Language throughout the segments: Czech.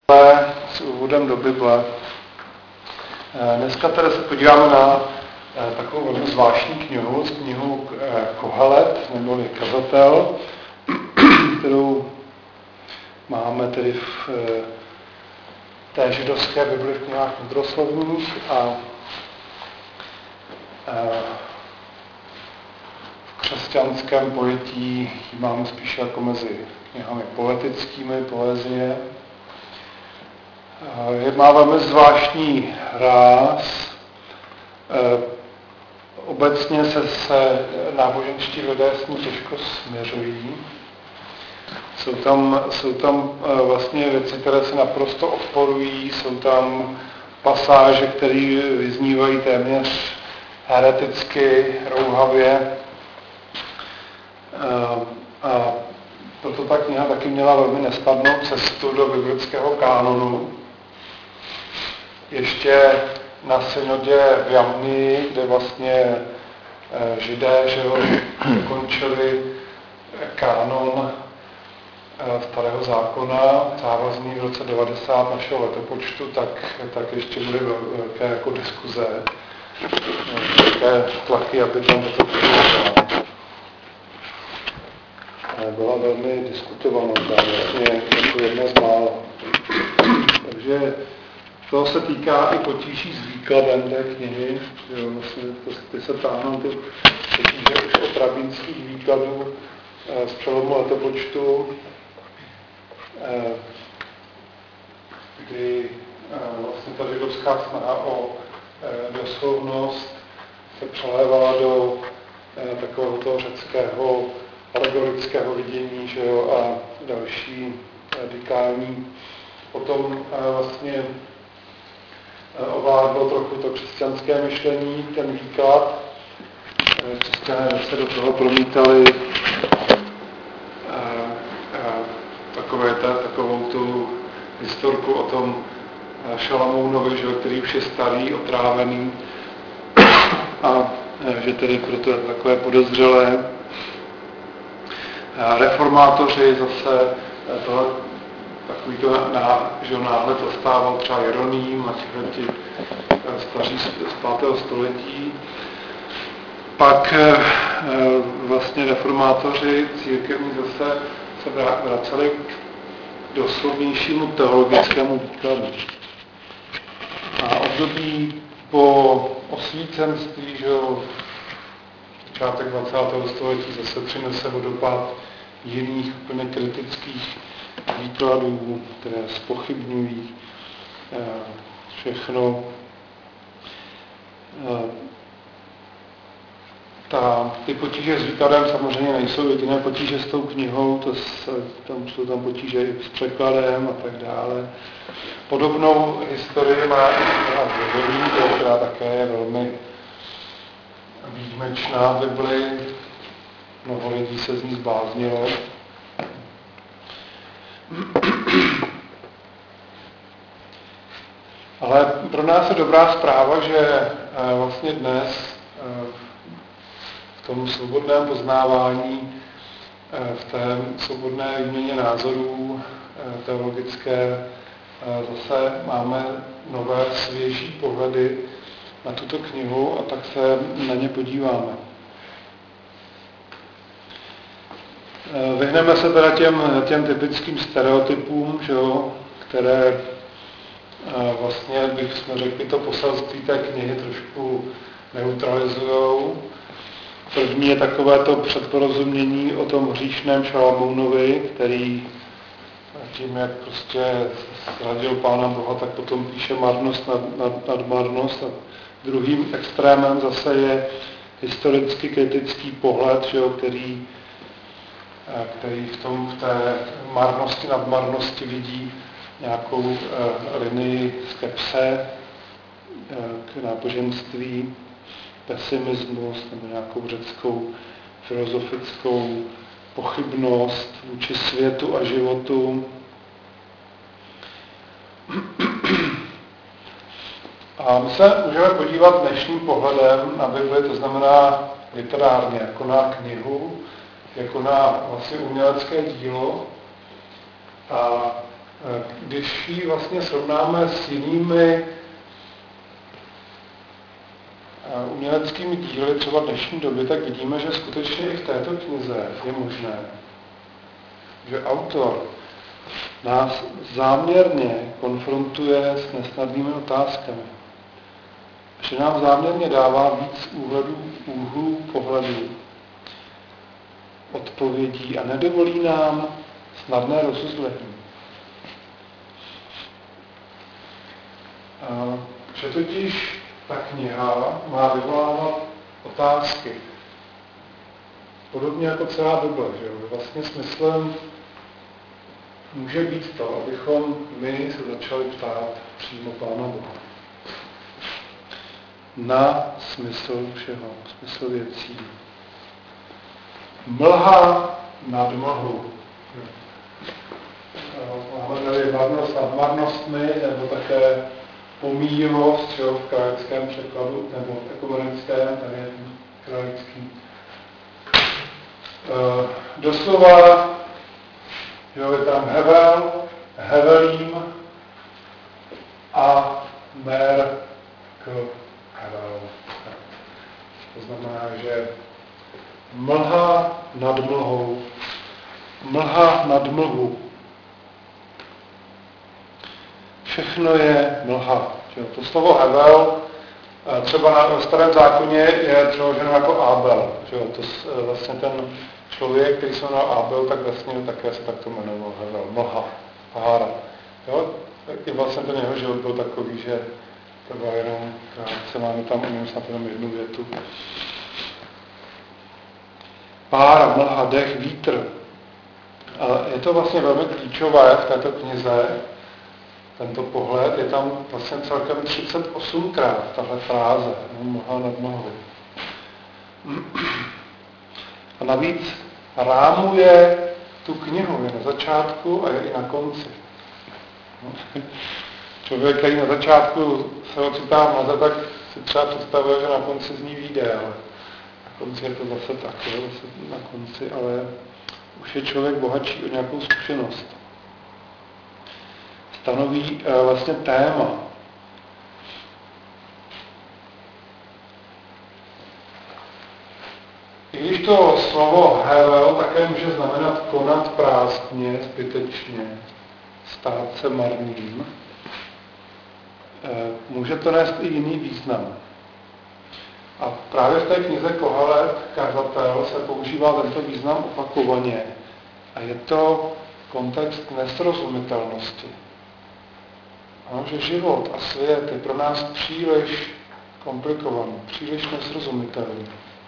S úvodem do Bible. Dneska tedy se podíváme na takovou velmi zvláštní knihu Kohelet, neboli Kazatel, kterou máme tedy v té židovské Bibli v knihách mudroslovných a v křesťanském pojetí ji máme spíše jako mezi knihami poetickými, poezie. Má velmi zvláštní ráz. Obecně se náboženští lidé s ní těžko směřují. Jsou tam vlastně věci, které se naprosto odporují, jsou tam pasáže, které vyznívají téměř hereticky, rouhavě. A proto ta kniha taky měla velmi nesnadnou cestu do biblického kánonu. Ještě na synodě v Jamni, kde vlastně Židé dokončili kánon Starého zákona, závazný v roce 90 našeho letopočtu, tak ještě byly velké jako diskuze, velké tlaky, aby tam toto byla velmi diskutovaná, vlastně jako jedna z mála. Takže to se týká i potíží s výkladem té knihy. Vlastně ty se táhnou ty potíže už od rabínských výkladů z přelomu letopočtu, kdy vlastně ta židovská snaha o doslovnost se přelévala do takového toho řeckého alegorického vidění, že jo, a další radikální. Potom vlastně ovládlo trochu to křesťanské myšlení, ten výklad. Křesťané se do toho promítali takovou tu historku o tom Šalamounovi, že, který už je starý, otrávený a že tedy proto je takové podezřelé. Reformátoři zase tohle takový to náhled zastával třeba Jeroným a ti staří z 5. století. Pak vlastně reformátoři církevní zase se vraceli k doslovnějšímu teologickému výkladu. A období po osvícenství, že začátek 20. století zase přinese vodopád jiných úplně kritických výkladů, které zpochybňují všechno. Ty potíže s výkladem samozřejmě nejsou jediné potíže s tou knihou, tam jsou tam potíže i s překladem a tak dále. Podobnou historii má i kniha Zjevení, která také je velmi výjimečná v Bibli. Mnoho lidí se z ní zbláznilo. Ale pro nás je dobrá zpráva, že vlastně dnes v tom svobodném poznávání, v té svobodné výměně názorů teologické zase máme nové svěží pohledy na tuto knihu a tak se na ně podíváme. Vyhneme se teda těm typickým stereotypům, že jo, které vlastně bychom řekli to poselství té knihy trošku neutralizujou. První je takové to předporozumění o tom hříšném Šalamounovi, který tím, jak prostě zradil Pána Boha, tak potom píše marnost nad marnost. A druhým extrémem zase je historicky kritický pohled, že jo, který v té marnosti nad marnosti vidí nějakou linii skepse k náboženství, pesimismus nebo nějakou řeckou filozofickou pochybnost vůči světu a životu. A my se můžeme podívat dnešním pohledem na Bibli, to znamená literárně, jako na knihu, jako na vlastně umělecké dílo. A Když ji vlastně srovnáme s jinými uměleckými díly třeba dnešní doby, tak vidíme, že skutečně i v této knize je možné, že autor nás záměrně konfrontuje s nesnadnými otázkami. Že nám záměrně dává víc úhlů pohledu, odpovědí a nedovolí nám snadné rozuzlení. Že totiž ta kniha má vyvolávat otázky. Podobně jako celá Bible, že jo? Vlastně smyslem může být to, abychom my se začali ptát přímo Pána Boha. Na smysl všeho, smysl věcí. Mlha nad mlhu. Máme tady marnost nad marnostmi, nebo také pomíjivost, že v kralickém překladu, nebo v ekumenickém, tady je kralický. Doslova, že je tam Hevel, Hevelím a Mer k Hevel. To znamená, že mlha nad mlhou, mlha nad mlhu. Všechno je mlha. To slovo Hevel třeba na Starém zákoně je přeloženo jako Abel. To vlastně ten člověk, který se jmenoval Abel, tak vlastně také se takto jmenoval Hevel. Mlha, pára. I vlastně ten jeho život byl takový, že to bylo jenom krátce, máme tam u něm snad jenom jednu větu. Pára, mlha, dech, vítr. A je to vlastně velmi klíčové v této knize, tento pohled, je tam vlastně celkem 38krát tahle fráze, mlha nad mlhou. A navíc rámuje tu knihu, je na začátku a je i na konci. Člověk, který na začátku se ocitá v mlze, tak si třeba představuje, že na konci z ní vyjde, ale na konci je to zase tak, zase na konci, ale už je člověk bohatší o nějakou zkušenost. Stanoví vlastně téma. I když to slovo Hevel také může znamenat konat prázdně, zbytečně, stát se marným, může to nést i jiný význam. A právě v té knize Kohelet, kazatel, se používá tento význam opakovaně. A je to kontext nesrozumitelnosti. Ano, že život a svět je pro nás příliš komplikovaný, příliš nesrozumitelný.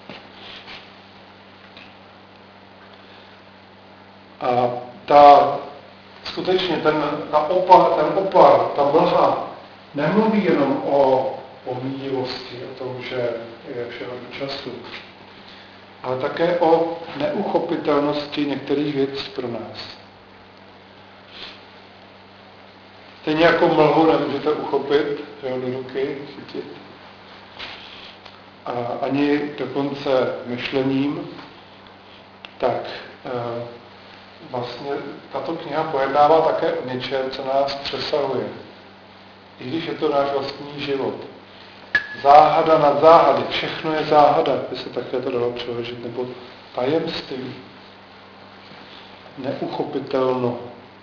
A skutečně ten opar, ta mlha, nemluví jenom o pomíjivosti, o tom, že je všeho času, ale také o neuchopitelnosti některých věcí pro nás. Stejně jako mlhu nemůžete uchopit, do ruky chytit. A ani dokonce myšlením, tak vlastně tato kniha pojednává také o něčem, co nás přesahuje. I když je to náš vlastní život. Záhada nad záhady, všechno je záhada, by se také to dalo přeložit, nebo tajemství. Neuchopitelno.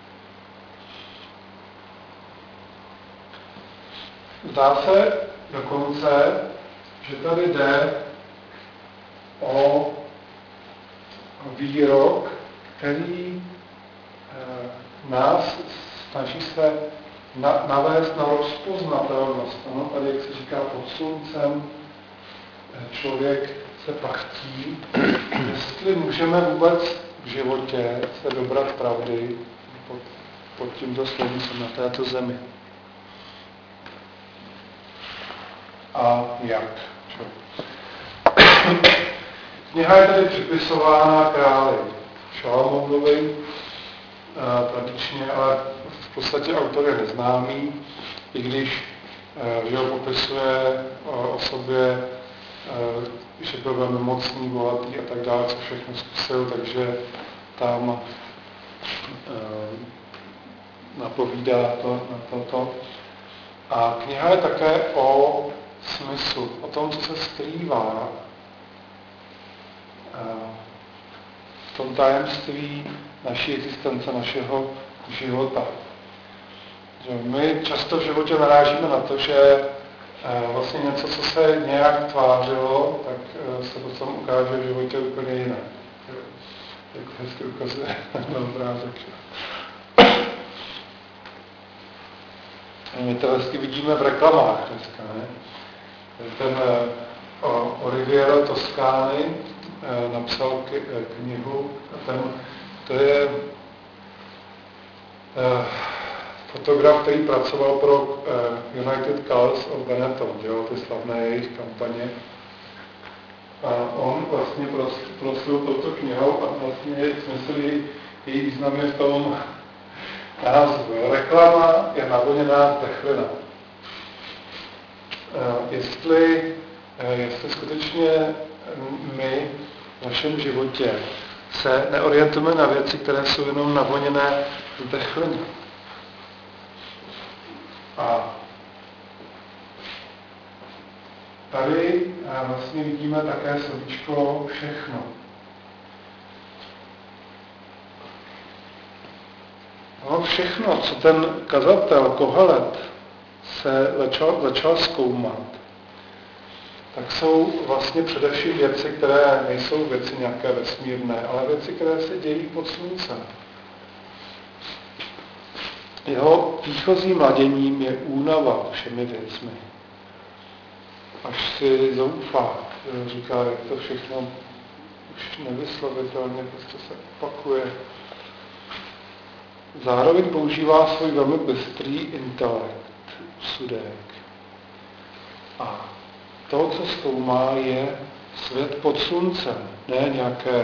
Zdá se dokonce, že tady jde o výrok, který nás snaží se navést na rozpoznatelnost. Ano, tady, jak se říká, pod sluncem člověk se pachtí, jestli můžeme vůbec v životě se dobrat pravdy pod tímto sluncem na této zemi. A jak? Kniha je tady připisována králi Šalamonovi, tradičně, ale v podstatě autor je neznámý, i když ho popisuje o sobě, že byl velmi mocný, bohatý a tak dále, co všechno zkusil, takže tam napovídá na toto. A kniha je také o smyslu, o tom, co se skrývá v tom tajemství naší existence, našeho života. Že my často v životě narážíme na to, že vlastně něco, co se nějak tvářilo, tak se potom ukáže v životě úplně jinak. Jak hezky ukazuje na obrázek. My to hezky vidíme v reklamách dneska, ne? Ten Oliviero Toscani napsal knihu, to je fotograf, který pracoval pro United Colors of Benetton, dělal ty slavné jejich kampaně. A on vlastně prosil touto knihou a vlastně smysl její význam je v tom názvu. Reklama je navoněná zdechlina. Jestli skutečně my v našem životě se neorientujeme na věci, které jsou jenom navoněné zdechliny. A tady vlastně vidíme také slovíčko všechno. No všechno, co ten kazatel Kohelet se začal zkoumat, tak jsou vlastně především věci, které nejsou věci nějaké vesmírné, ale věci, které se dějí pod sluncem. Jeho výchozím laděním je únava všemi věcmi. Až si zoufá, říká, jak to všechno už nevyslovitelně prostě se opakuje. Zároveň používá svůj velmi bystrý intelekt, úsudek. A to, co zkoumá, je svět pod sluncem, ne nějaké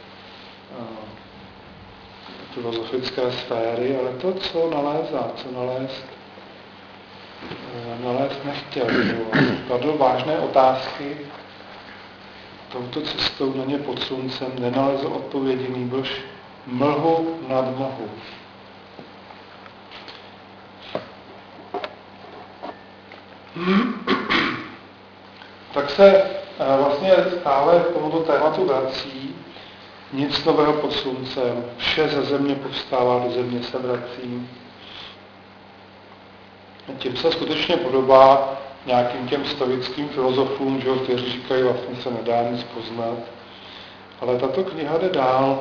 filozofické sféry, ale to, co nalézá, co nalézt nechtěl. Kladl vážné otázky, touto cestou na ně pod sluncem nenalezl odpovědi, nýbrž mlhu nad mlhu. Tak se vlastně stále k tomuto tématu vrací. Nic nového pod sluncem, vše ze země povstává, do země se vrací. Tím se skutečně podobá nějakým těm stoickým filozofům, že, kteří říkají, vlastně se nedá nic poznat. Ale tato kniha jde dál.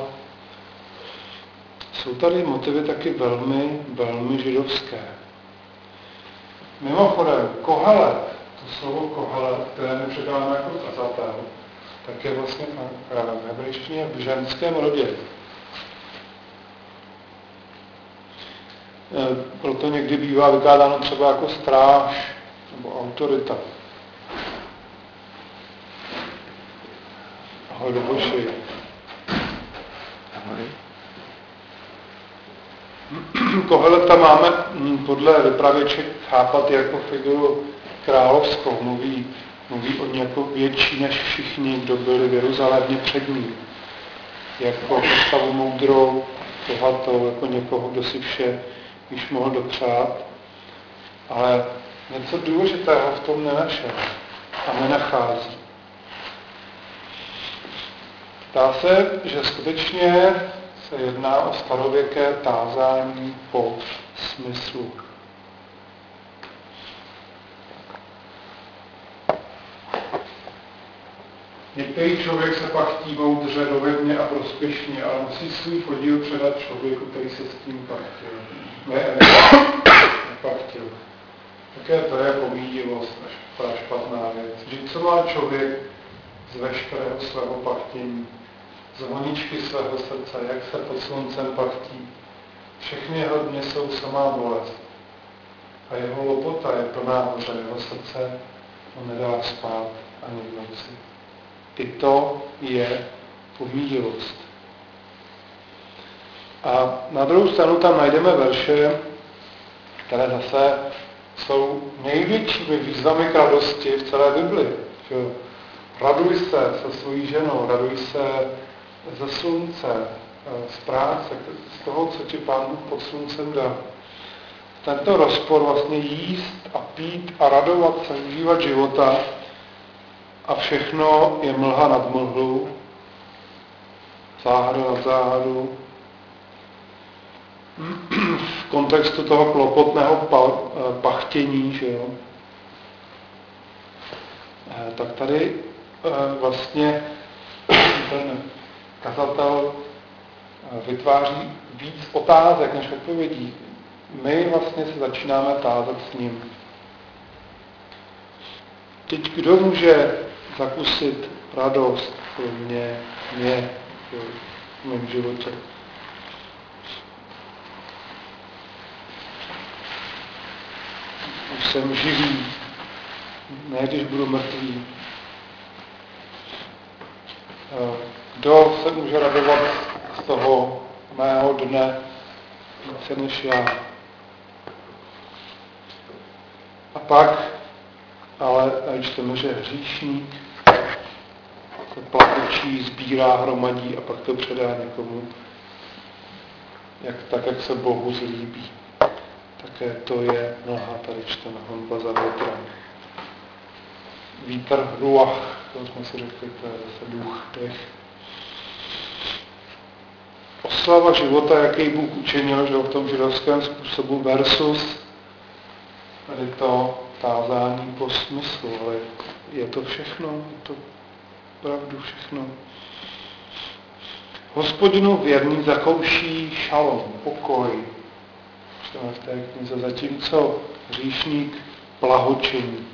Jsou tady motivy taky velmi, velmi židovské. Mimochodem, Kohelet, to slovo Kohelet, které my předáváme jako kazatel, tak je vlastně v hebrejštině v ženském rodě. Proto někdy bývá vykládáno třeba jako stráž nebo autorita. Ahoj, Luboši. Ahoj. Koheleta máme podle vypravěček chápat jako figuru královskou. Mluví o ní jako větší než všichni, kdo byli v Jeruzalémě před ním. Jako postavu moudrou, bohatou, jako někoho, kdo si vše již mohl dopřát. Ale něco důležitého v tom nenašel a nenachází. Zdá se, že skutečně se jedná o starověké tázání po smyslu. Některý člověk se pak chtí moudře, dovedně a prospěšně, ale musí svůj podíl předat člověku, který se s tím nepachtil. Také to je pomíjivost až špatná věc. Že co má člověk z veškerého svého pachtění, z honičky svého srdce, jak se pod sluncem pachtí. Všechny jeho dny jsou samá bolest. A jeho lopota je plná hoře, jeho srdce ho nedá spát ani v noci. I to je pomíjivost. A na druhou stranu tam najdeme verše, které zase jsou největšími výzvami k radosti v celé Bibli. Raduj se se svojí ženou, raduj se ze slunce, z práce, z toho, co ti Pán Bůh pod sluncem dá. tento rozpor vlastně jíst a pít a radovat se, užívat života a všechno je mlha nad mlhu, záhada nad záhadu. V kontextu toho klopotného pachtění, že jo? Tak tady vlastně ten kazatel vytváří víc otázek než odpovědí. My vlastně se začínáme tázat s ním. Teď kdo může zakusit radost pro mě v mém životě? Už jsem živý, ne když budu mrtvý. Kdo se může radovat z toho mého dne více než já? A pak, ale čteme, že hříšník se platočí, sbírá, hromadí a pak to předá někomu, jak se Bohu zlíbí. Také to je mlha, tady čteme, honba za větrem. Vítr, ruach, to jsme si řekli, to je zase duch, dech. Oslava života, jaký Bůh učinil, že v tom židovském způsobu versus tady to tázání po smyslu, ale je to všechno, je to opravdu všechno. Hospodinu věrný zakouší šalom, pokoj, v té knize, zatímco hříšník blahočiní.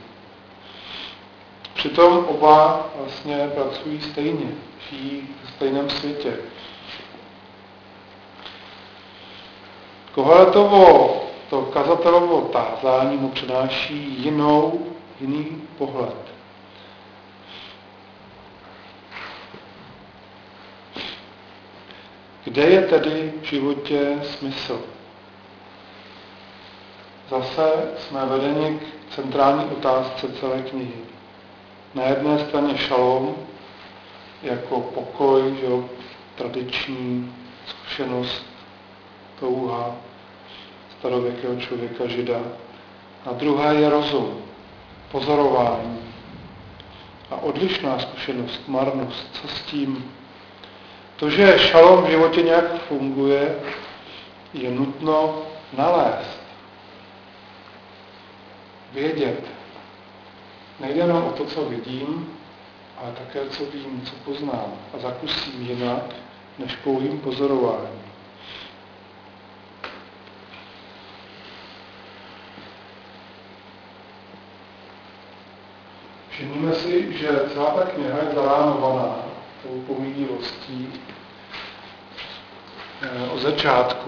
Přitom oba vlastně pracují stejně, žijí v stejném světě. Koheletovo, to kazatelovo tázání mu přináší jiný pohled. Kde je tedy v životě smysl? Zase jsme vedeni k centrální otázce celé knihy. Na jedné straně šalom, jako pokoj, že jo, tradiční zkušenost, touha starověkého člověka žida. A druhé je rozum, pozorování a odlišná zkušenost, marnost. Co s tím? To, že šalom v životě nějak funguje, je nutno nalézt. Vědět. Nejde jenom o to, co vidím, ale také, co vím, co poznám a zakusím jinak, než pouhým pozorováním. Všimníme si, že celá ta kniha je zarámovaná tou pomíjivostí od začátku.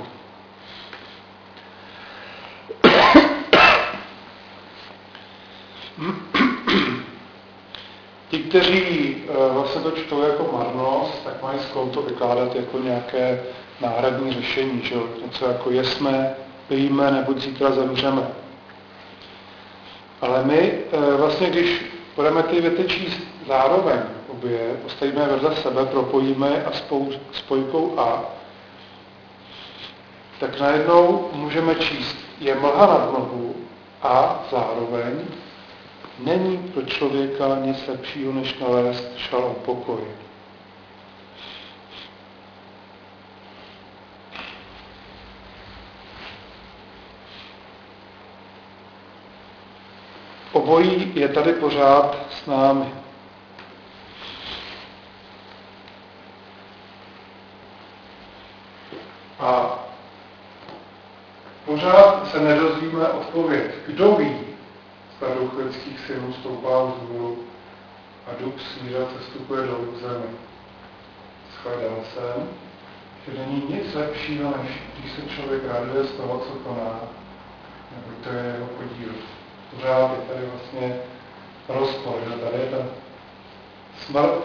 Ti, kteří vlastně to čtou jako marnost, tak mají sklon to vykládat jako nějaké náhradní řešení, že? Něco jako jesme, pijíme, neboť zítra zemřeme. Ale my vlastně, když budeme ty věty číst zároveň obě, postavíme vedle sebe, propojíme a spojkou a, tak najednou můžeme číst je mlha nad mlhu a zároveň není pro člověka nic lepšího, než nalézt šalom, pokoj. Obojí je tady pořád s námi. A pořád se nedozvíme odpověď. Kdo ví, zda duch lidských synů stoupá vzhůru a duch zvířat sestupuje dolů k zemi. Shledal jsem, že není nic lepšího, než když se člověk raduje z toho, co koná, nebo to je jeho podíl. Pořád je tady vlastně rozpor, že tady je ta smrt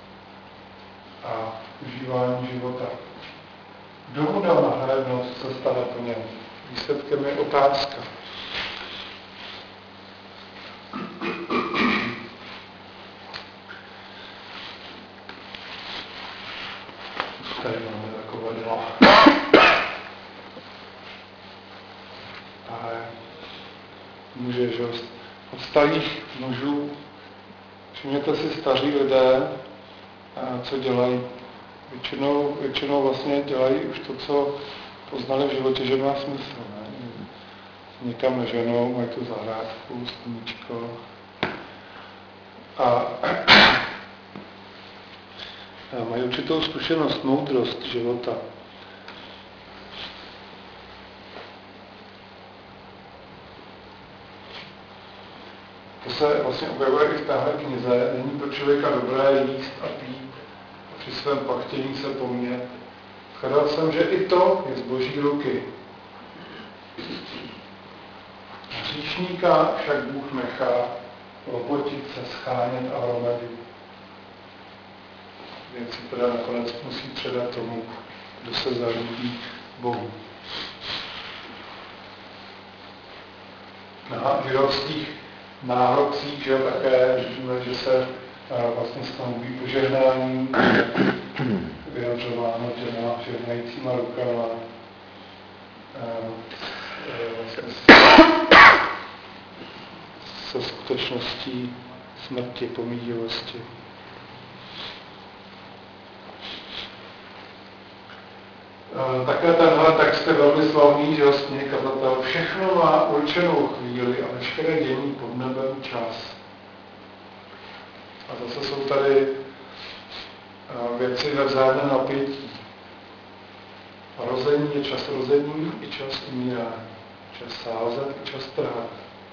a užívání života. Kdo mu dal nahlédnout, co se stane po něm? Výsledkem je otázka. Tady máme takové dva. A muže, že od starých mužů. Všimněte si staří lidé, co dělají. Většinou vlastně dělají už to, co poznali v životě, že má smysl. Ne? Někam neženou, mají tu zahrádku, sluníčko. A mají určitou zkušenost, moudrost života. To se vlastně objevuje i v téhle knize. Není pro člověka dobré jíst a pít a při svém pachtění se pomět. Shledal jsem, že i to je z Boží ruky. Hříšníka však Bůh nechá lopotit se, schánět a hromadit. Věci teda nakonec musí předat tomu, kdo se zalíbí Bohu. Na židovských náhrobcích, že také vidíme, že se vlastně stanoví požehnání, vyjadřováno těma žehnajícíma rukama, se skutečností smrti, pomíjivosti. Také tenhle text je velmi slavný, že vlastně kazatel všechno má určenou chvíli a veškeré dění pod nebem čas. A zase jsou tady věci ve vzájemném napětí. Rození je čas rození i čas umírání. Čas sázet i čas trhat.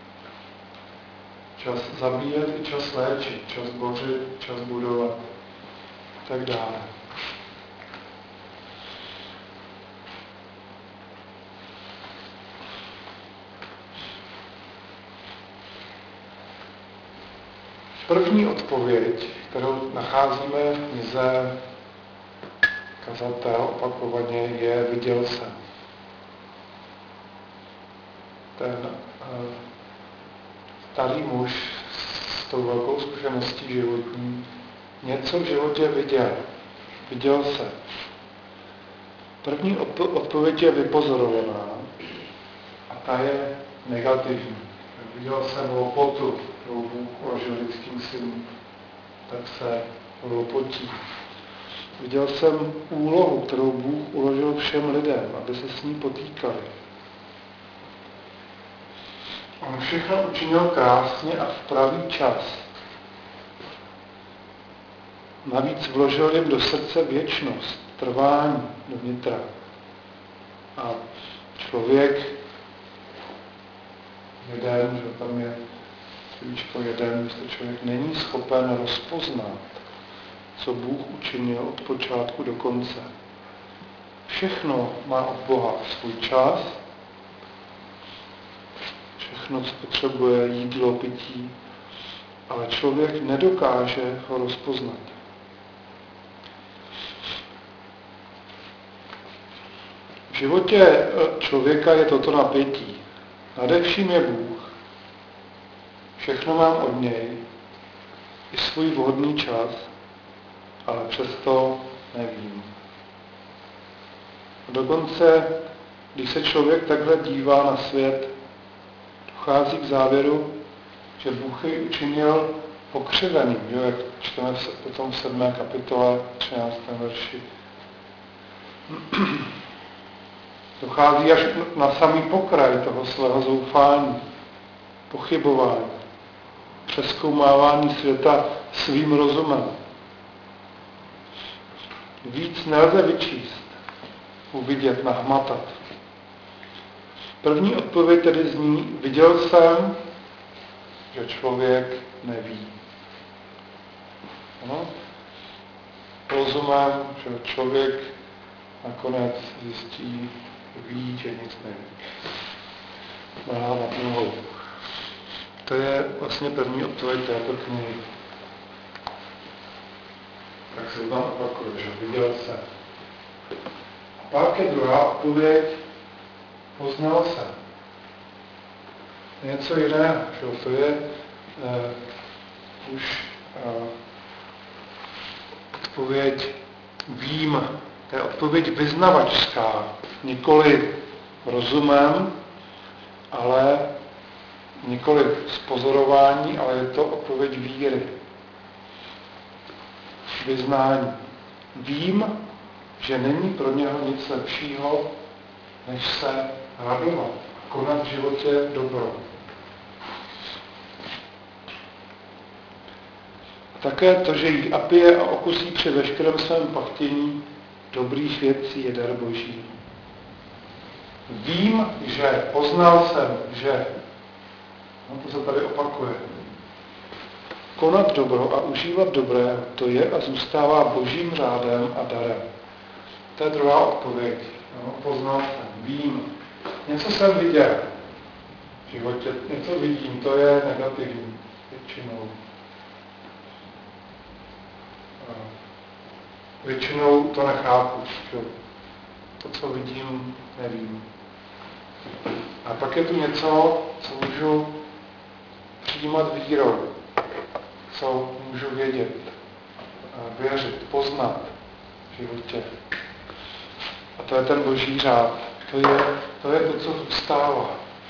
Čas zabíjet i čas léčit. Čas bořit, čas budovat. Tak dále. První odpověď, kterou nacházíme v knize Kazatel opakovaně, je viděl jsem. Ten starý muž s tou velkou zkušeností životní něco v životě viděl. Viděl se. První odpověď je vypozorovaná a ta je negativní. Viděl jsem lopotu, kterou Bůh uložil lidským synům, tak se lopotí. Viděl jsem úlohu, kterou Bůh uložil všem lidem, aby se s ní potýkali. On všechno učinil krásně a v pravý čas. Navíc vložil jim do srdce věčnost, trvání dovnitra. A člověk jeden, že tam je slovíčko jeden, jestli člověk není schopen rozpoznat, co Bůh učinil od počátku do konce. Všechno má od Boha svůj čas, všechno, co potřebuje, jídlo, pití, ale člověk nedokáže ho rozpoznat. V životě člověka je toto napětí. Nadevším je Bůh. Všechno mám od něj, i svůj vhodný čas, ale přesto nevím. A dokonce, když se člověk takhle dívá na svět, dochází k závěru, že Bůh ji učinil pokřiveným, jo, jak čteme potom v 7. kapitole 13. verši. Dochází až na samý pokraj toho svého zoufání, pochybování, přezkoumávání světa svým rozumem. Víc nelze vyčíst, uvidět, nahmatat. První odpověď tedy zní, viděl jsem, že člověk neví. Ano? Rozumem, že člověk nakonec zjistí, ví, že nic neví. Má nad nohou. To je vlastně první odpověď této knihy. Tak se tam opakuje, že viděl jsem. A pak je druhá odpověď, poznal jsem. Něco jiného, že to je už odpověď vím, to je odpověď vyznavačská, nikoli rozumem, ale nikoli z pozorování, ale je to odpověď víry. Vyznání. Vím, že není pro něho nic lepšího, než se radovat, konat v životě dobro. A také to, že jí a pije a okusí při veškerém svém pachtění dobrých věcí je dar Boží. Vím, že, poznal jsem, že, no to se tady opakuje, konat dobro a užívat dobré, to je a zůstává Božím řádem a darem. To je druhá odpověď. No, poznal jsem, vím. Něco jsem viděl v životě, něco vidím, to je negativní většinou. Většinou to nechápu, že to, co vidím, nevím. A pak je tu něco, co můžu přijímat vírou, co můžu vědět, věřit, poznat v životě. A to je ten Boží řád. To je to, co zůstává.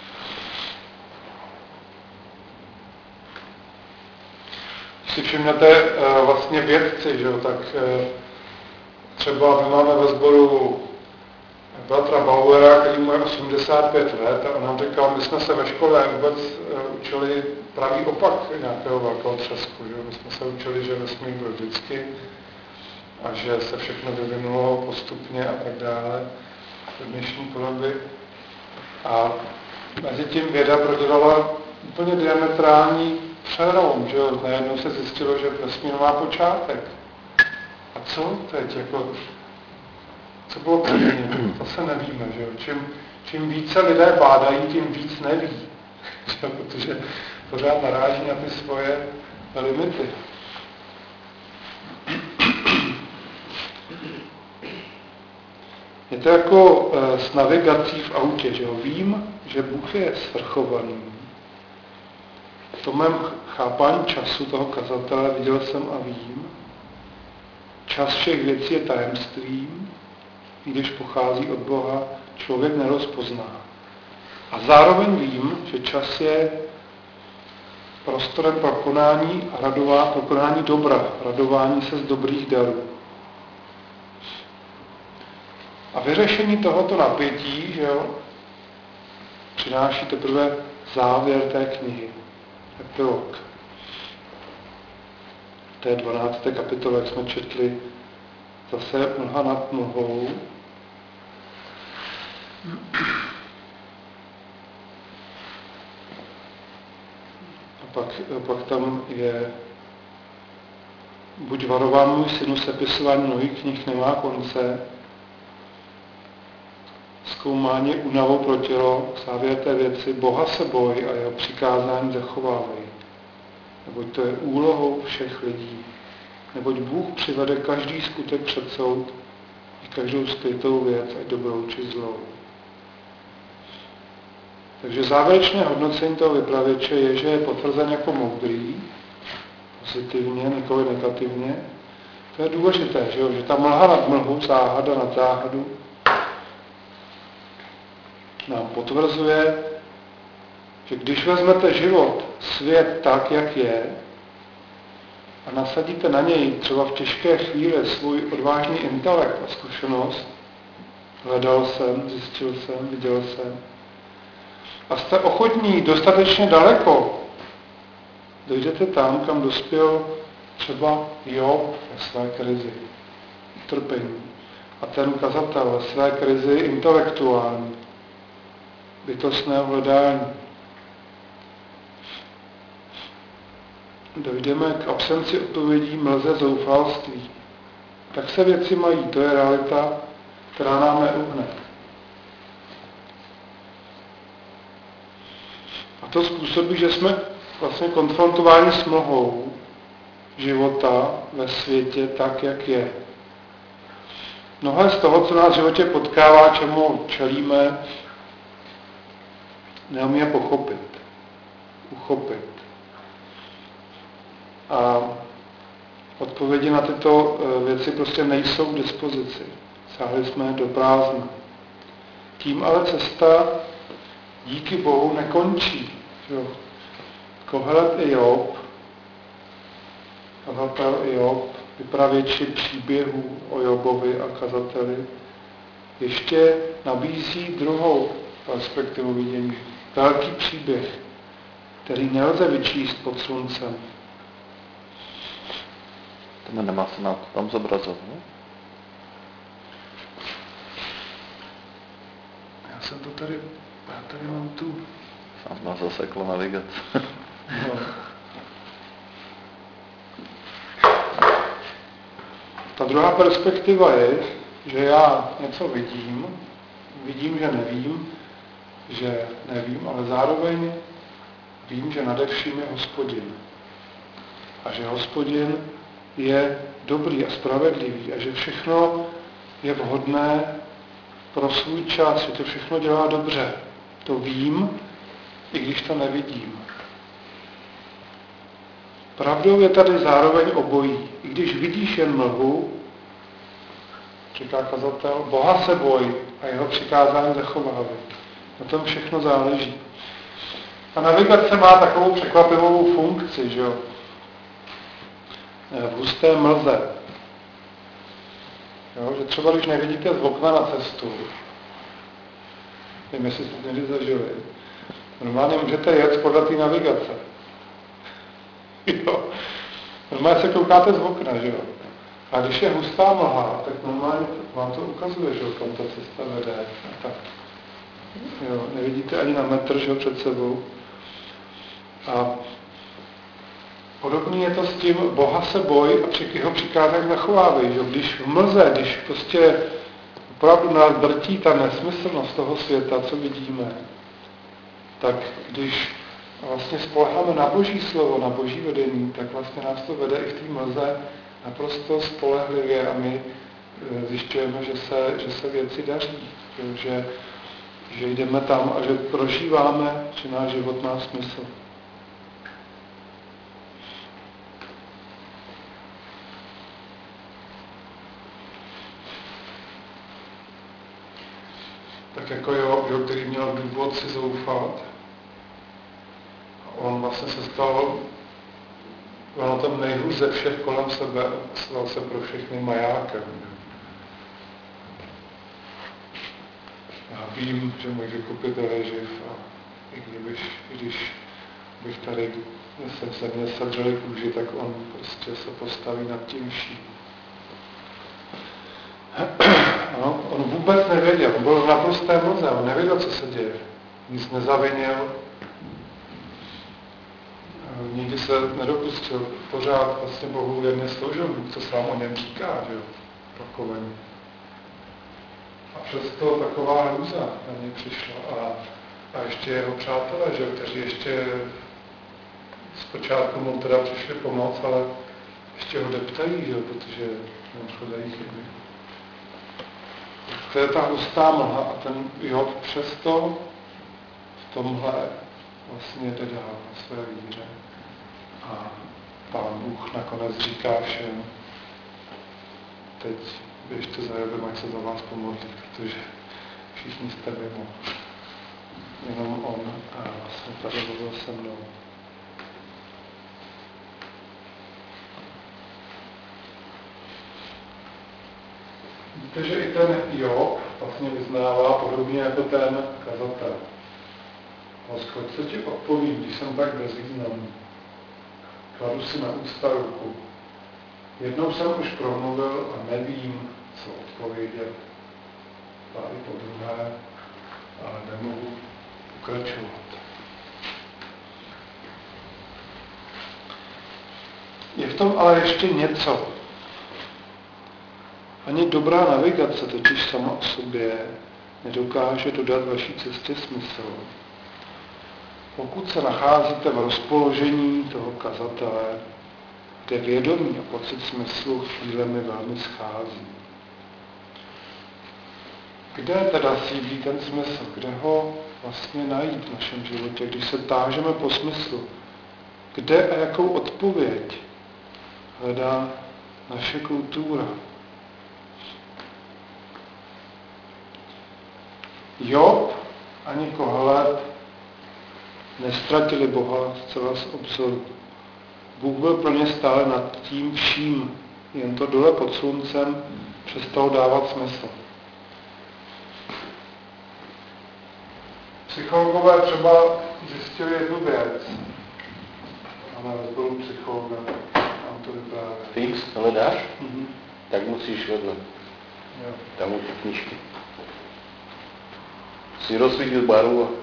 Když si všimnete vlastně vědci, že jo, tak třeba my máme ve sboru bratra Bauera, který mu je 85 let a on nám říkal, my jsme se ve škole vůbec učili pravý opak nějakého velkého třesku. Že? My jsme se učili, že vesmír byl vždycky a že se všechno vyvinulo postupně a tak dále do dnešní podoby. A mezi tím věda prodělala úplně diametrální přelom, že jo? Najednou se zjistilo, že vesmír má počátek. A co teď? Jako, co bylo předtím? To se nevíme, že jo? Čím více lidé bádají, tím víc neví. Protože pořád naráží na ty svoje limity. Je to jako s navigací v autě, že jo? Vím, že Bůh je svrchovaný. V tom mém chápání času toho kazatele viděl jsem a vím. Čas všech věcí je tajemstvím, i když pochází od Boha, člověk nerozpozná. A zároveň vím, že čas je prostorem pro konání a pro konání dobra, radování se z dobrých darů. A vyřešení tohoto napětí, že jo, přináší teprve závěr té knihy, epilog. V té 12. kapitole, jak jsme četli, zase mlha nad mlhou. A pak tam je buď varován můj synu, sepisování mnohých knih nemá konce, zkoumání únavou pro tělo, závěr té věci, Boha se boj a jeho přikázání zachovávej. Neboť to je úlohou všech lidí. Neboť Bůh přivede každý skutek před soud i každou skrytou věc, ať dobrou či zlou. Takže závěrečné hodnocení toho vypravěče je, že je potvrzen jako moudrý, pozitivně, nikoli negativně. To je důležité, že ta mlha nad mlhou, záhada nad záhadu nám potvrzuje, že když vezmete život, svět tak, jak je, a nasadíte na něj třeba v těžké chvíli svůj odvážný intelekt a zkušenost, hledal jsem, zjistil jsem, viděl jsem, a jste ochotní dostatečně daleko, dojdete tam, kam dospěl třeba Job ve své krizi, utrpení. A ten kazatel ve své krizi intelektuální, bytostného hledání. Dojdeme k absenci odpovědí, mlze, zoufalství. Tak se věci mají, to je realita, která nám neuhne. A to způsobí, že jsme vlastně konfrontováni s mlhou života ve světě tak, jak je. Mnohé z toho, co nás v životě potkává, čemu čelíme, neumíme pochopit, uchopit. A odpovědi na tyto věci prostě nejsou k dispozici. Sáhli jsme do prázdna. Tím ale cesta díky Bohu nekončí. Jo. Kohelet i Job, kazatel i Job, vypravěči příběhů o Jobovi a kazateli, ještě nabízí druhou perspektivu vidění. Velký příběh, který nelze vyčíst pod sluncem. To nemá se na to tam zobrazovat, ne? Já tady mám tu... Sám nás zaseklo navigace. No. Ta druhá perspektiva je, že já něco vidím, že nevím, ale zároveň vím, že nade vším je Hospodin. A že Hospodin je dobrý a spravedlivý a že všechno je vhodné pro svůj čas, že to všechno dělá dobře. To vím, i když to nevidím. Pravdou je tady zároveň obojí. I když vidíš jen mlhu, říká kazatel, Boha se boj a jeho přikázání zachovávej. Na tom všechno záleží. A navigace má takovou překvapivou funkci, že jo? V husté mlze. Jo, že třeba když nevidíte z okna na cestu, nevím, jestli jste někdy zažili, normálně můžete jet podle té navigace. Jo. Normálně se koukáte z okna, že jo. A když je hustá mlha, tak normálně vám to ukazuje, že jo, kam ta cesta vede. Tak. Jo, nevidíte ani na metr, že jo, před sebou. A podobný je to s tím, Boha se boj a při jeho přikázání zachovávej. Že? Když v mlze, když prostě opravdu nás drtí ta nesmyslnost toho světa, co vidíme, tak když vlastně spoléháme na Boží slovo, na Boží vedení, tak vlastně nás to vede i v té mlze naprosto spolehlivě a my zjišťujeme, že se věci daří, že jdeme tam a že prožíváme, že náš život má smysl. Tak jako Job, který měl důvod si zoufat. On vlastně se stal na tom nejhůř ze všech kolem sebe, stal se pro všechny majákem. Já vím, že můj vykupitel je živ a i když bych tady se mě sedřeli kůži, tak on prostě se postaví nad tím vším. No, on vůbec nevěděl, on byl v naprosté mlze, on nevěděl, co se děje. Nic nezavinil, nikdy se nedopustil, pořád vlastně Bohu věrně sloužil, co sám o něm říká, že jo, opakovaně. A přesto taková hrůza na něj přišla. A ještě jeho přátelé, že jo, kteří ještě zpočátku mu teda přišli pomoct, ale ještě ho deptají, že jo, protože on chodají chyby. To je ta hustá mlha a ten Job přesto v tomhle vlastně jde dál na své víře. A Pán Bůh nakonec říká všem, teď běžte za Jobem, ať se za vás pomodlí, protože všichni jste mimo. Jenom on a vlastně tady byl se mnou. Víte, že i ten Job vlastně vyznává podobně jako ten kazatel. Hospod, co ti odpovím, když jsem tak bezvýznamný? Kladu si na ústa ruku. Jednou jsem už promluvil a nevím, co odpovědět. A i po druhé, ale nemohu pokračovat. Je v tom ale ještě něco. Ani dobrá navigace totiž sama o sobě nedokáže dodat vaší cestě smysl. Pokud se nacházíte v rozpoložení toho kazatele, kde vědomí a pocit smyslu chvílemi velmi schází. Kde teda sídlí ten smysl? Kde ho vlastně najít v našem životě, když se tážeme po smyslu? Kde a jakou odpověď hledá naše kultura? Job ani Kohelet nestratili Boha zcela z obzoru. Bůh byl pro ně stále nad tím vším, jen to dole pod sluncem přestalo dávat smysl. Psychologové třeba zjistili jednu věc. Máme ve sboru psychologa, nám to vyprávět. Fix, hledáš? Tak musíš vedle. Jo. Tam u knížky. Si rozsvítil barvu a...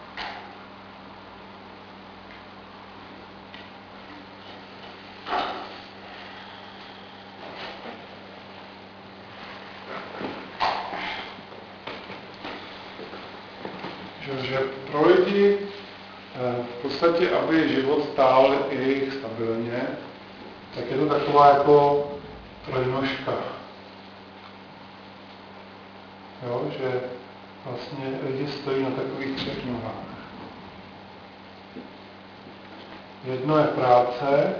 Že pro lidi v podstatě, aby život stál i jejich stabilně, tak je to taková jako trojnožka. Jo, že vlastně lidi stojí na takových třech nohách. Jedno je práce,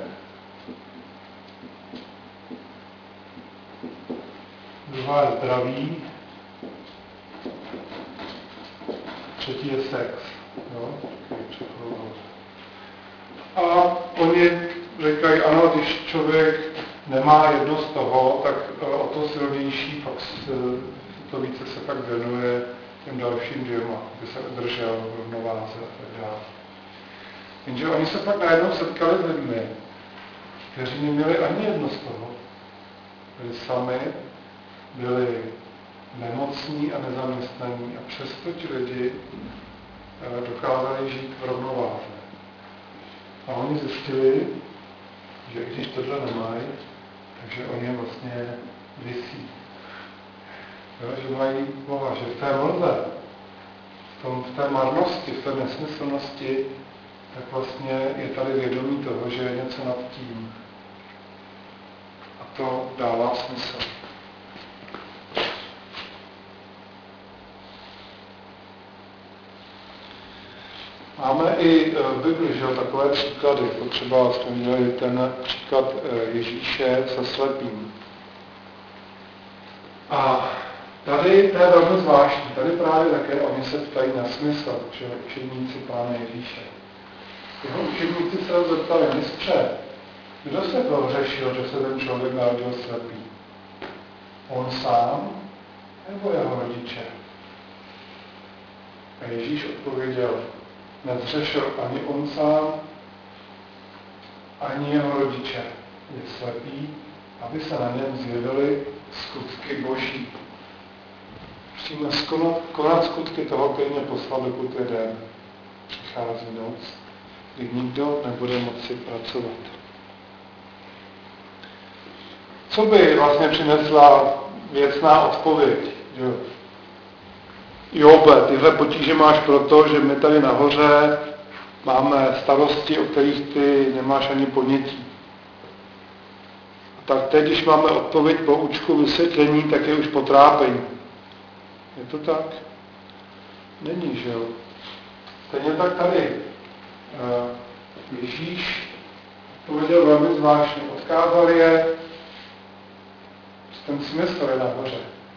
druhá je zdraví, třetí je sex. Jo? A oni říkají, ano, když člověk nemá jedno z toho, tak o to silnější, pak to více se pak věnuje těm dalším dvěma, aby se udržel v rovnováze a tak dále. Jenže oni se pak najednou setkali s lidmi, kteří neměli ani jedno z toho. Byli sami, byli nemocní a nezaměstnaní a přesto ti lidi dokázali žít v rovnováze. A oni zjistili, že když tohle nemají, takže oni vlastně visí. Jo, že mají Boha, že v té mlze, v té marnosti, v té nesmyslnosti, tak vlastně je tady vědomí toho, že je něco nad tím. A to dává smysl. Máme i v Bibli, že takové příklady, jako třeba jsme měli ten příklad Ježíše se slepým. A tady to je velmi zvláštní, tady právě také oni se ptají na smysl, že učedníci Pána Ježíše. Jeho učedníci se ho zeptali, mistře, kdo se prohřešil, že se ten člověk narodil slepý? On sám nebo jeho rodiče? A Ježíš odpověděl, nezřešil ani on sám, ani jeho rodiče. Je slepý, aby se na něm zjevily skutky Boží. Musíme konat skutky toho, který mě poslal, dokud je den. Přichází noc, kdy nikdo nebude moci pracovat. Co by vlastně přinesla věcná odpověď? Jobe, tyhle potíže máš proto, že my tady nahoře máme starosti, o kterých ty nemáš ani ponětí. Tak teď, když máme odpověď, poučku, vysvětlení, tak je už potrápení. Je to tak? Není, že jo? Stejně tak tady. Ježíš odpověděl velmi zvláštně. Odkázal je, ten smysl je nahoře.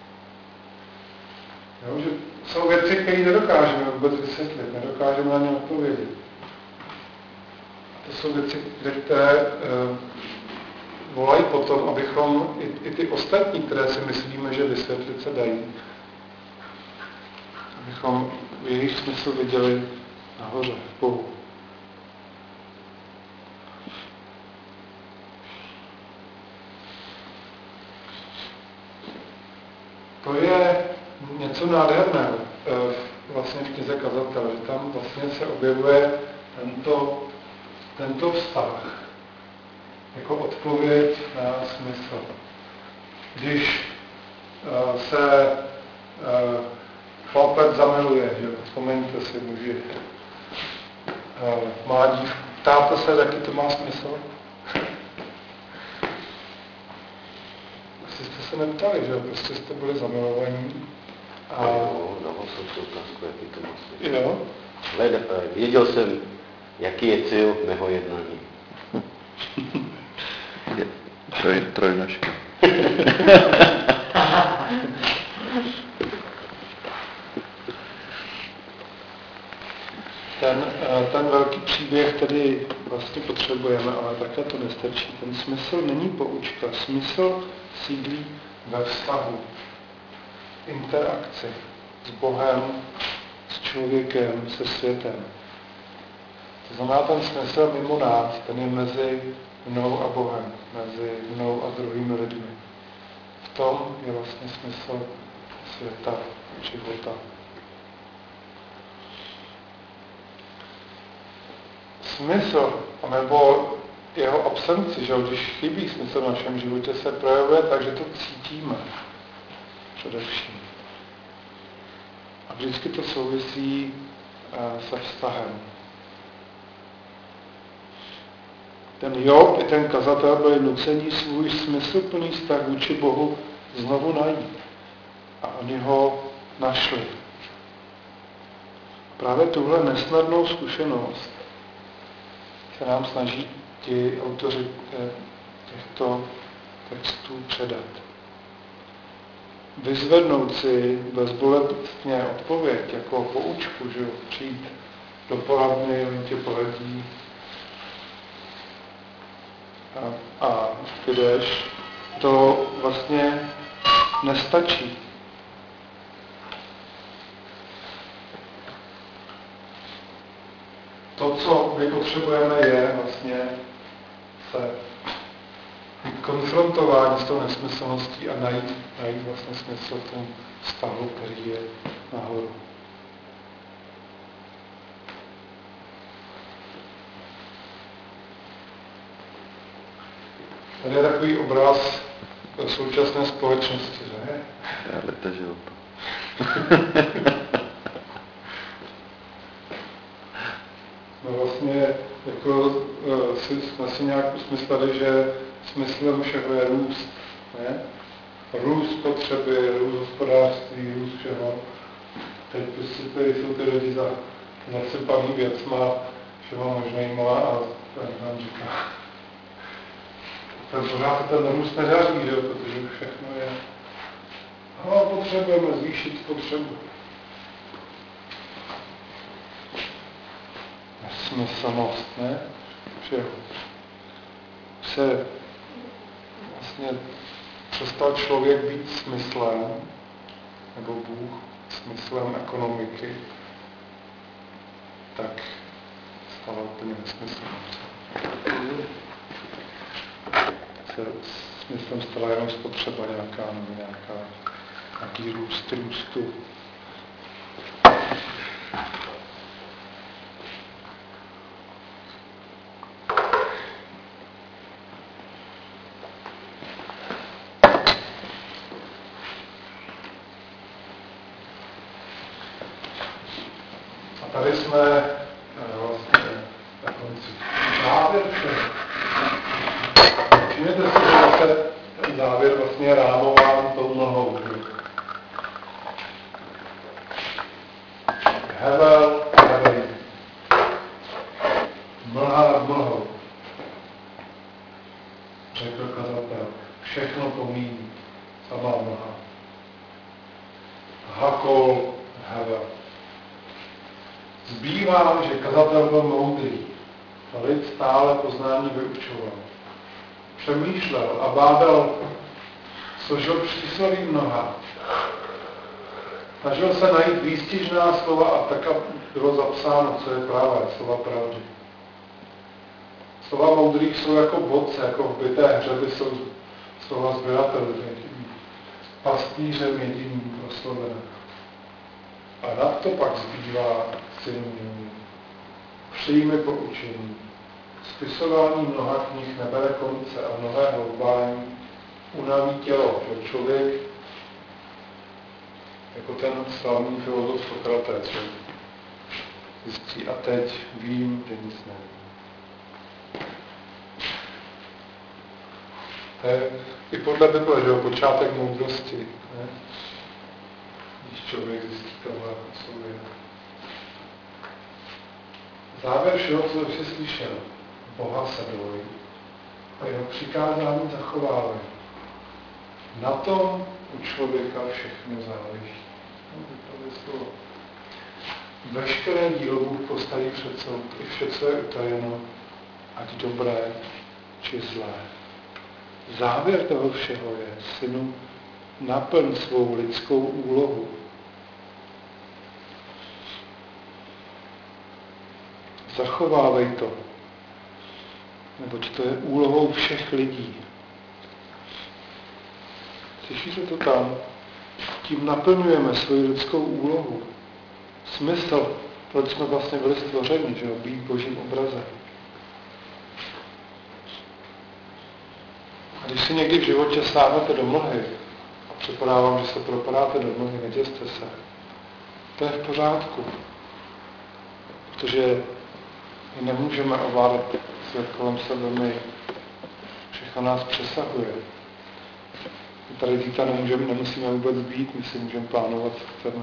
Jo, že jsou věci, které nedokážeme vůbec vysvětlit, nedokážeme na ně odpovědět. To jsou věci, které volají potom, abychom i ty ostatní, které si myslíme, že vysvětlit se dají, abychom jejich smysl viděli nahoře, v Bohu. To je něco nádherného vlastně v knize Kazatele, že tam vlastně se objevuje tento vztah jako odpověď na smysl. Když se chlapec zamiluje, že vzpomeňte si, muži, má dívku, ptáte se, jaký to má smysl? Asi jste se neptali, že prostě jste byli zamilovaní. A dával jsem si otázku, jaký to má smysl. Jo? Věděl jsem, jaký je cíl mého jednání. Trojnožka. ten velký příběh tedy vlastně potřebujeme, ale takhle to nestačí. Ten smysl není poučka. Smysl sídlí ve vztahu, interakci s Bohem, s člověkem, se světem. To znamená, ten smysl mimo nás, ten je mezi mnou a Bohem, mezi mnou a druhými lidmi. V tom je vlastně smysl světa, života. Smysl, nebo jeho absenci, že když chybí smysl v našem životě, se projevuje tak, že to cítíme především. A vždycky to souvisí se vztahem. Ten Job i ten kazatel byli nuceni svůj smysluplný vztah vůči Bohu znovu najít. A oni ho našli. Právě tuhle nesnadnou zkušenost se nám snaží ti autoři těchto textů předat. Vyzvednout si bezbolestně odpověď jako poučku, že přijít do poradny, oni tě poradí a jdeš, to vlastně nestačí. To, co my potřebujeme, je vlastně se konfrontování s tou nesmyslností a najít vlastně smysl v tom vztahu, který je nahoru. Tady je takový obraz současné společnosti, že? Já letažil to. No vlastně jako jsme si nějak usmysleli, že smyslem všeho je růst. Ne? Růst potřeby, růst hospodářství, růst všeho. Teď prostě tady jsou ty lidi zasypaný věcma, všema možnýma a ten nám říká, pořád ten růst nedaří, že? Protože všechno je. No, potřebujeme zvýšit spotřebu. Nesmyslnost, ne? Všeho. Se vlastně přestal člověk být smyslem, nebo Bůh smyslem ekonomiky, tak stala úplně nesmyslnost. Se smyslem stala jenom spotřeba nějaký růstu. A tady jsme vlastně na konci. Závěr všeho. Všimněte si, že zase ten závěr vlastně je rámován tou mlhou. Hevel, mlha nad mlhou. Řekl kazatel. Všechno pomíjí. Samá mlha. Hakol, hevel. Zbývá, že kazatel byl moudrý. A lid stále poznání vyučoval. Přemýšlel a bádal, složil přísloví mnoha. Snažil se najít výstižná slova a tak bylo zapsáno, co je práva, slova pravdy. Slova moudrých jsou jako bodce, jako v byté hřeby jsou slova sběratelů, pastýřem jediným proslovené. A nad to pak zbývá synonym. Přijmi poučení. Spisování mnoha knih nebere konce a mnohé hloubání unaví tělo, že člověk jako ten slavný filozof Sokrates, že zjistí a teď vím, že nic nevím. To je i podle Bible, že jo, počátek moudrosti, ne? Když člověk zjistí tohle o sobě. Závěr všeho, co jsi slyšel, Boha se bojí a jeho přikázání zachovávej. Na tom u člověka všechno záleží. veškeré dílo Bůh postaví před soud, i vše, co je utajeno, ať dobré, či zlé. Závěr toho všeho je, synu, naplň svou lidskou úlohu. Zachovávej to, neboť to je úlohou všech lidí. Slyšíte to tam? Tím naplňujeme svoji lidskou úlohu. Smysl, proč jsme vlastně byli stvořeni, že jo? Být Božím obrazem. A když si někdy v životě sáhnete do mlhy, a předpodávám, že se propadáte do mlhy, neděste se, to je v pořádku. Protože my nemůžeme ovládat svět kolem sebe, my všechno nás přesahuje. My tady zítra nemusíme vůbec být, my si můžeme plánovat, co chceme.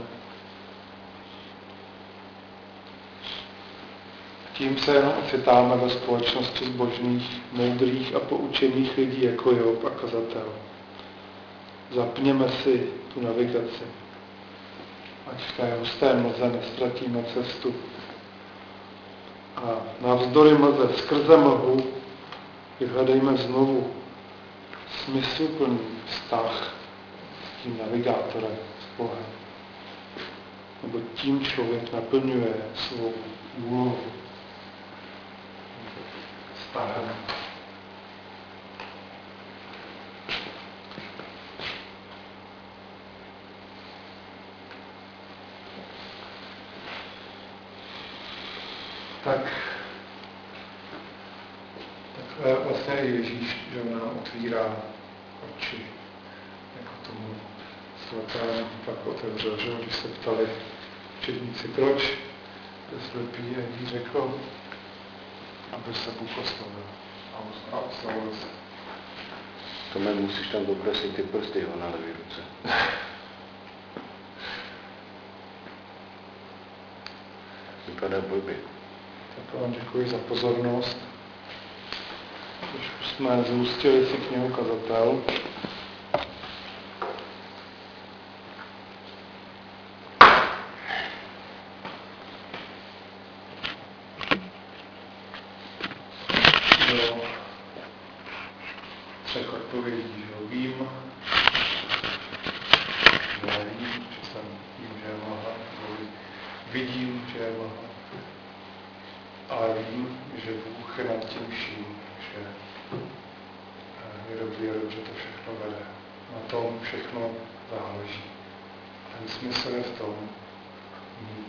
Tím se jenom ocitáme ve společnosti zbožných, moudrých a poučených lidí jako Job a kazatel. Zapněme si tu navigaci. Ať v té husté mlze nestratíme cestu. A navzdory mlze, skrze mlhu, vyhledejme znovu smysluplný vztah s tím navigátorem, s Bohem. Nebo tím člověk naplňuje svou úlohu. Vztahem. Takhle vlastně Ježíš, že nám otvírá oči, jako tomu svatému pak otevřel, že když se ptali učedníci, proč je slepý, a Ježíš řekl, aby se Bůh oslavil a oslavil se. Tome, musíš tam dokreslit ty prsty, jo, na levý ruce. Vypadá blbě. Tak vám děkuji za pozornost. Trošku jsme zhustili si knihu Kazatel. Třech odpovědí, že jo, vím, že je mlha, vidím, že je mlha, ale vím, že Bůh je nad tím vším, že je dobrý a dobře to všechno vede. Na tom všechno záleží. Ten smysl je v tom mít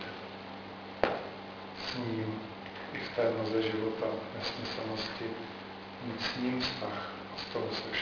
s ním i v té mlze života, nesmyslnosti, mít s ním vztah a z toho se